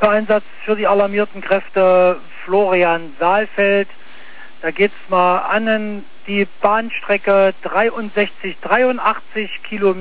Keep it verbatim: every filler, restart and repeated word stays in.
Einsatz für die alarmierten Kräfte Florian Saalfeld. Da geht's mal an die Bahnstrecke dreiundsechzig, dreiundachtzig Kilometer.